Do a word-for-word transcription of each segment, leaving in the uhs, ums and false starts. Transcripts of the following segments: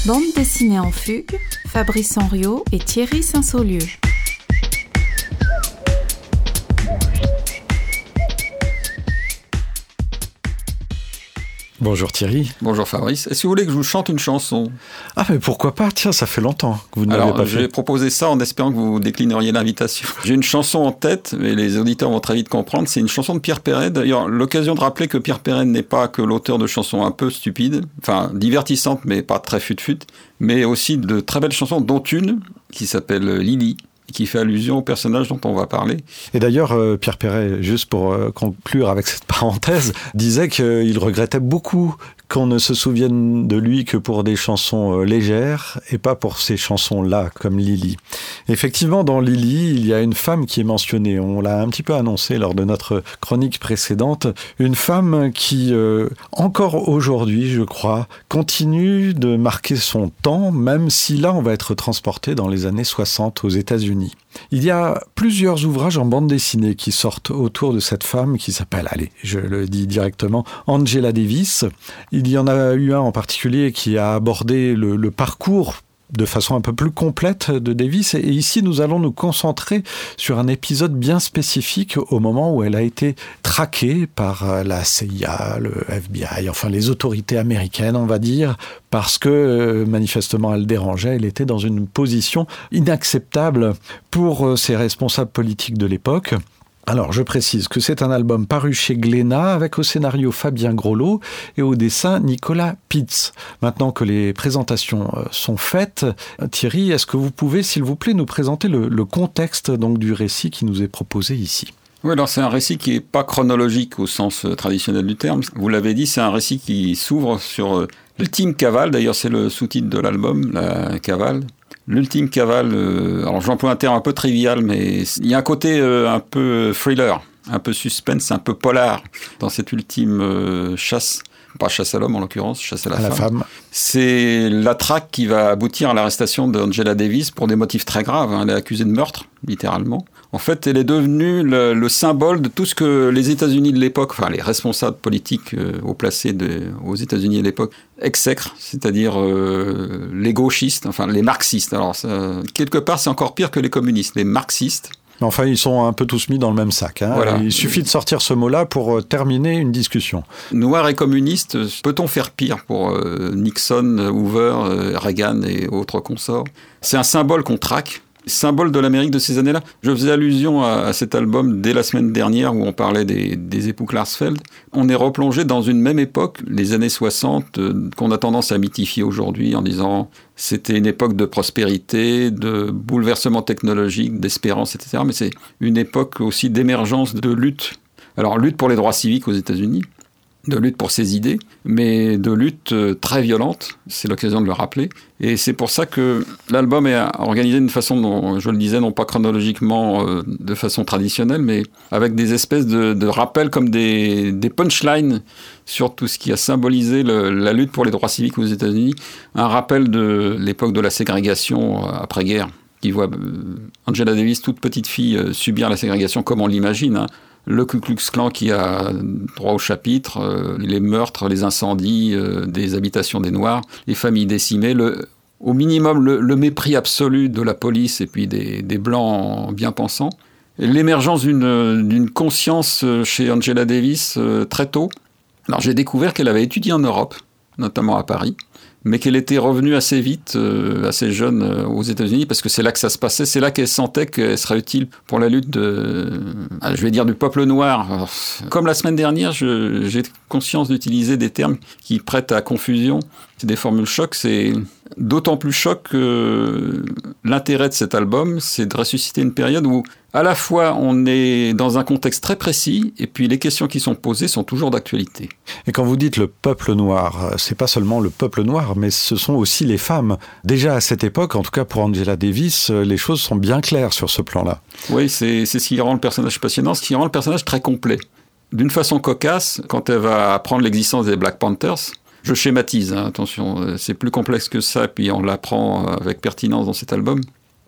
Bande dessinée en fugue, Fabrice Henriot et Thierry Saint-Saulieu. Bonjour Thierry. Bonjour Fabrice. Est-ce que vous voulez que je vous chante une chanson ? Ah mais pourquoi pas, tiens, ça fait longtemps que vous ne l'avez pas fait. J'ai proposé ça en espérant que vous déclineriez l'invitation. J'ai une chanson en tête, mais les auditeurs vont très vite comprendre. C'est une chanson de Pierre Perret. D'ailleurs, l'occasion de rappeler que Pierre Perret n'est pas que l'auteur de chansons un peu stupides, enfin divertissantes mais pas très fut-fut, mais aussi de très belles chansons, dont une qui s'appelle Lily, qui fait allusion au personnage dont on va parler. Et d'ailleurs, euh, Pierre Perret, juste pour euh, conclure avec cette parenthèse, disait qu'il regrettait beaucoup qu'on ne se souvienne de lui que pour des chansons euh, légères et pas pour ces chansons-là, comme Lily. Effectivement, dans Lily, il y a une femme qui est mentionnée. On l'a un petit peu annoncé lors de notre chronique précédente. Une femme qui, euh, encore aujourd'hui, je crois, continue de marquer son temps, même si là, on va être transporté dans les années soixante aux États-Unis. Il y a plusieurs ouvrages en bande dessinée qui sortent autour de cette femme qui s'appelle, allez, je le dis directement, Angela Davis. Il y en a eu un en particulier qui a abordé le, le parcours de façon un peu plus complète de Davis. Et ici, nous allons nous concentrer sur un épisode bien spécifique au moment où elle a été traquée par la C I A, le F B I, enfin les autorités américaines, on va dire, parce que manifestement elle dérangeait, elle était dans une position inacceptable pour ses responsables politiques de l'époque. Alors, je précise que c'est un album paru chez Glénat avec au scénario Fabien Groslo et au dessin Nicolas Pitz. Maintenant que les présentations sont faites, Thierry, est-ce que vous pouvez, s'il vous plaît, nous présenter le, le contexte donc, du récit qui nous est proposé ici ? Oui, alors c'est un récit qui n'est pas chronologique au sens traditionnel du terme. Vous l'avez dit, c'est un récit qui s'ouvre sur l'ultime cavale. D'ailleurs, c'est le sous-titre de l'album, la cavale. L'ultime cavale, euh, alors j'emploie un terme un peu trivial, mais il y a un côté euh, un peu thriller, un peu suspense, un peu polar dans cette ultime euh, chasse, pas chasse à l'homme en l'occurrence, chasse à la, à femme. la femme. C'est la traque qui va aboutir à l'arrestation d'Angela Davis pour des motifs très graves. Hein. Elle est accusée de meurtre, littéralement. En fait, elle est devenue le, le symbole de tout ce que les États-Unis de l'époque, enfin les responsables politiques euh, haut placés de, aux États-Unis de l'époque, exècrent, c'est-à-dire euh, les gauchistes, enfin les marxistes. Alors, ça, quelque part, c'est encore pire que les communistes. Les marxistes. Enfin, ils sont un peu tous mis dans le même sac. Hein. Voilà. Il suffit de sortir ce mot-là pour terminer une discussion. Noirs et communistes, peut-on faire pire pour euh, Nixon, Hoover, euh, Reagan et autres consorts ? C'est un symbole qu'on traque. Symbole de l'Amérique de ces années-là. Je faisais allusion à, à cet album dès la semaine dernière où on parlait des, des époux Klarsfeld. On est replongé dans une même époque, les années soixante, euh, qu'on a tendance à mythifier aujourd'hui en disant c'était une époque de prospérité, de bouleversement technologique, d'espérance, et cetera. Mais c'est une époque aussi d'émergence, de lutte. Alors, lutte pour les droits civiques aux États-Unis, de lutte pour ses idées, mais de lutte très violente, c'est l'occasion de le rappeler. Et c'est pour ça que l'album est organisé d'une façon, dont, je le disais, non pas chronologiquement, euh, de façon traditionnelle, mais avec des espèces de, de rappels comme des, des punchlines sur tout ce qui a symbolisé le, la lutte pour les droits civiques aux États-Unis. Un rappel de l'époque de la ségrégation après-guerre, qui voit euh, Angela Davis, toute petite fille, euh, subir la ségrégation comme on l'imagine, hein. Le Ku Klux Klan qui a droit au chapitre, euh, les meurtres, les incendies euh, des habitations des Noirs, les familles décimées, le, au minimum le, le mépris absolu de la police et puis des, des Blancs bien pensants. Et l'émergence d'une, d'une conscience chez Angela Davis euh, très tôt. Alors j'ai découvert qu'elle avait étudié en Europe, notamment à Paris, mais qu'elle était revenue assez vite, euh, assez jeune euh, aux États-Unis, parce que c'est là que ça se passait, c'est là qu'elle sentait qu'elle serait utile pour la lutte de, je vais dire, du peuple noir. Alors, comme la semaine dernière, je, j'ai conscience d'utiliser des termes qui prêtent à confusion. C'est des formules choc, c'est d'autant plus choc que l'intérêt de cet album, c'est de ressusciter une période où, à la fois, on est dans un contexte très précis, et puis les questions qui sont posées sont toujours d'actualité. Et quand vous dites le peuple noir, c'est pas seulement le peuple noir, mais ce sont aussi les femmes. Déjà à cette époque, en tout cas pour Angela Davis, les choses sont bien claires sur ce plan-là. Oui, c'est, c'est ce qui rend le personnage passionnant, ce qui rend le personnage très complet. D'une façon cocasse, quand elle va apprendre l'existence des Black Panthers, je schématise, hein, attention, c'est plus complexe que ça, puis on l'apprend avec pertinence dans cet album.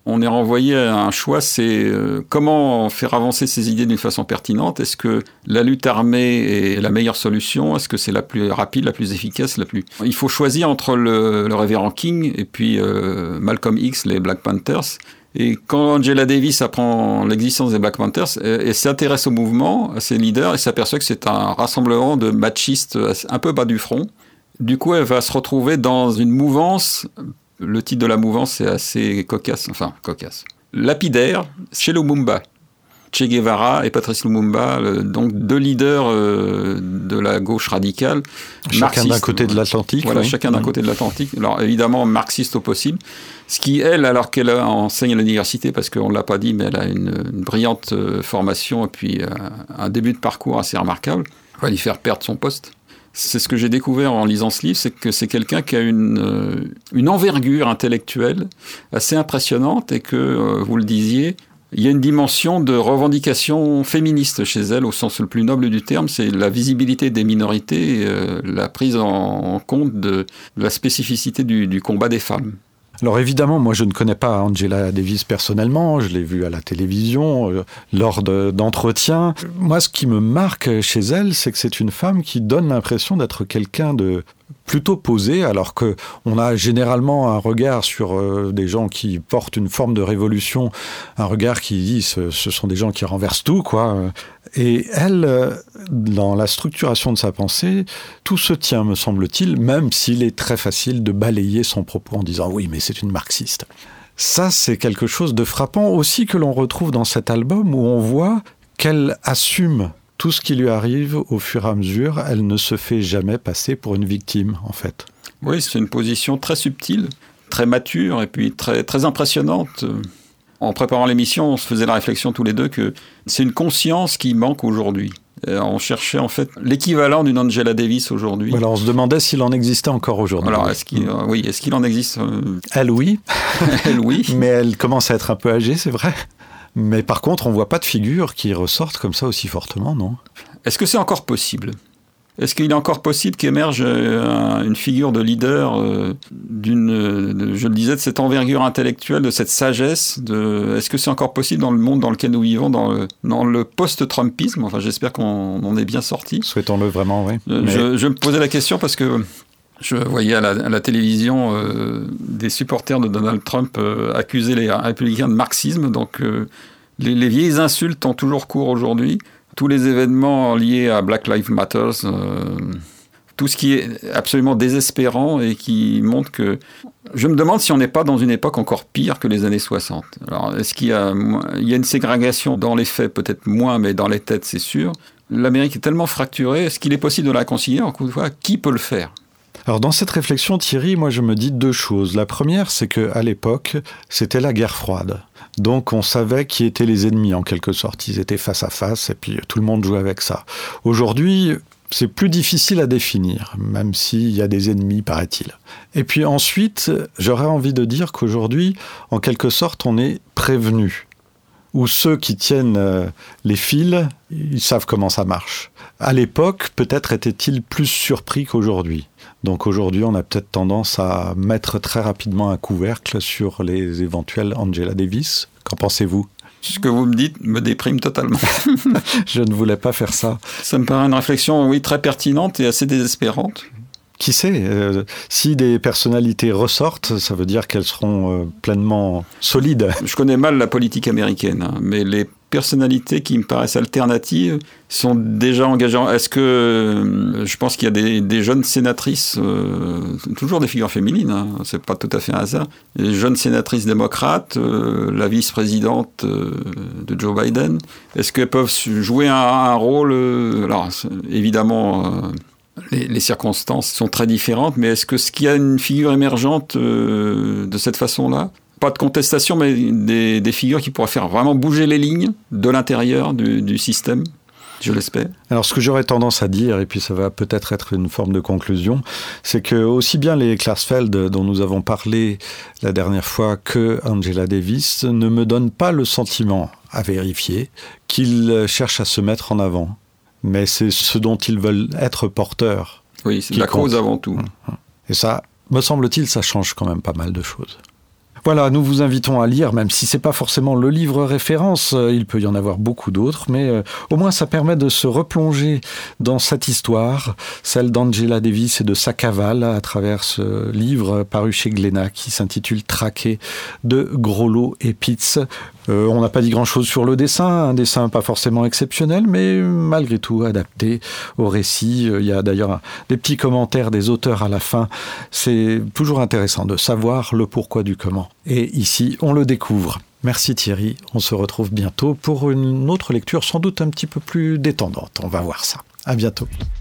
on est renvoyé à un choix, c'est euh, comment faire avancer ses idées d'une façon pertinente. Est-ce que la lutte armée est la meilleure solution? Est-ce que c'est la plus rapide, la plus efficace, la plus... Il faut choisir entre le, le révérend King et puis euh, Malcolm X, les Black Panthers. Et quand Angela Davis apprend l'existence des Black Panthers, elle, elle s'intéresse au mouvement, à ses leaders, et s'aperçoit que c'est un rassemblement de machistes un peu bas du front. Du coup, elle va se retrouver dans une mouvance... Le titre de la mouvance, c'est assez cocasse, enfin cocasse. Lapidaire, chez Lumumba. Che Guevara et Patrice Lumumba, le, donc deux leaders euh, de la gauche radicale. Chacun d'un côté de l'Atlantique. Voilà, oui. chacun d'un côté de l'Atlantique. Alors évidemment, marxiste au possible. Ce qui, elle, alors qu'elle enseigne à l'université, parce qu'on ne l'a pas dit, mais elle a une, une brillante formation et puis euh, un début de parcours assez remarquable, va lui faire perdre son poste. C'est ce que j'ai découvert en lisant ce livre, c'est que c'est quelqu'un qui a une, euh, une envergure intellectuelle assez impressionnante et que, euh, vous le disiez, il y a une dimension de revendication féministe chez elle, au sens le plus noble du terme, c'est la visibilité des minorités, et, euh, la prise en, en compte de la spécificité du, du combat des femmes. Alors évidemment, moi je ne connais pas Angela Davis personnellement, je l'ai vue à la télévision, euh, lors de, d'entretiens. Moi ce qui me marque chez elle, c'est que c'est une femme qui donne l'impression d'être quelqu'un de plutôt posé, alors qu'on a généralement un regard sur euh, des gens qui portent une forme de révolution, un regard qui dit ce, ce sont des gens qui renversent tout, quoi. Et elle, euh, dans la structuration de sa pensée, tout se tient, me semble-t-il, même s'il est très facile de balayer son propos en disant « oui, mais c'est une marxiste ». Ça, c'est quelque chose de frappant aussi que l'on retrouve dans cet album où on voit qu'elle assume tout ce qui lui arrive au fur et à mesure. Elle ne se fait jamais passer pour une victime, en fait. Oui, c'est une position très subtile, très mature et puis très, très impressionnante. En préparant l'émission, on se faisait la réflexion tous les deux que c'est une conscience qui manque aujourd'hui. On cherchait en fait l'équivalent d'une Angela Davis aujourd'hui. Voilà, on se demandait s'il en existait encore aujourd'hui. Alors, est-ce qu'il, euh, oui, est-ce qu'il en existe euh... Elle, oui. Elle, oui. Mais elle commence à être un peu âgée, c'est vrai. Mais par contre, on ne voit pas de figure qui ressortent comme ça aussi fortement, non? Est-ce que c'est encore possible? Est-ce qu'il est encore possible qu'émerge euh, une figure de leader, euh, d'une, de, je le disais, de cette envergure intellectuelle, de cette sagesse de, est-ce que c'est encore possible dans le monde dans lequel nous vivons, dans le, dans le post-Trumpisme? Enfin, j'espère qu'on en est bien sorti. Souhaitons-le vraiment, oui. Euh, Mais... je, je me posais la question parce que je voyais à la, à la télévision euh, des supporters de Donald Trump euh, accuser les républicains de marxisme. Donc, euh, les, les vieilles insultes ont toujours cours aujourd'hui. Tous les événements liés à Black Lives Matter, euh, tout ce qui est absolument désespérant et qui montre que... Je me demande si on n'est pas dans une époque encore pire que les années soixante. Alors, est-ce qu'il y a, il y a une ségrégation dans les faits, peut-être moins, mais dans les têtes, c'est sûr. L'Amérique est tellement fracturée, est-ce qu'il est possible de la concilier? Encore une fois, qui peut le faire? Alors dans cette réflexion, Thierry, moi je me dis deux choses. La première, c'est qu'à l'époque, c'était la guerre froide. Donc on savait qui étaient les ennemis en quelque sorte. Ils étaient face à face et puis tout le monde jouait avec ça. Aujourd'hui, c'est plus difficile à définir, même s'il y a des ennemis, paraît-il. Et puis ensuite, j'aurais envie de dire qu'aujourd'hui, en quelque sorte, on est prévenu. Ou ceux qui tiennent les fils, ils savent comment ça marche. À l'époque, peut-être étaient-ils plus surpris qu'aujourd'hui. Donc aujourd'hui, on a peut-être tendance à mettre très rapidement un couvercle sur les éventuels Angela Davis. Qu'en pensez-vous? Ce que vous me dites me déprime totalement. Je ne voulais pas faire ça. Ça me paraît une réflexion, oui, très pertinente et assez désespérante. Qui sait, euh, si des personnalités ressortent, ça veut dire qu'elles seront euh, pleinement solides. Je connais mal la politique américaine, hein, mais les personnalités qui me paraissent alternatives sont déjà engagées. Est-ce que euh, je pense qu'il y a des, des jeunes sénatrices, euh, toujours des figures féminines, hein, c'est pas tout à fait un hasard, des jeunes sénatrices démocrates, euh, la vice-présidente euh, de Joe Biden, est-ce qu'elles peuvent jouer un, un rôle euh, alors évidemment euh, Les, les circonstances sont très différentes, mais est-ce que ce qu'il y a une figure émergente euh, de cette façon-là? Pas de contestation, mais des, des figures qui pourraient faire vraiment bouger les lignes de l'intérieur du, du système, je l'espère. Alors ce que j'aurais tendance à dire, et puis ça va peut-être être une forme de conclusion, c'est que aussi bien les Klarsfeld dont nous avons parlé la dernière fois que Angela Davis ne me donnent pas le sentiment, à vérifier, qu'ils cherchent à se mettre en avant. Mais c'est ce dont ils veulent être porteurs. Oui, c'est la cause avant tout. Et ça, me semble-t-il, ça change quand même pas mal de choses. Voilà, nous vous invitons à lire, même si c'est pas forcément le livre référence, il peut y en avoir beaucoup d'autres, mais euh, au moins ça permet de se replonger dans cette histoire, celle d'Angela Davis et de sa cavale, à travers ce livre paru chez Glénat qui s'intitule Traqué de Grollo et Pitts. Euh, on n'a pas dit grand-chose sur le dessin, un dessin pas forcément exceptionnel, mais malgré tout adapté au récit. Il y a d'ailleurs des petits commentaires des auteurs à la fin. C'est toujours intéressant de savoir le pourquoi du comment. Et ici, on le découvre. Merci Thierry, on se retrouve bientôt pour une autre lecture sans doute un petit peu plus détendante. On va voir ça. À bientôt.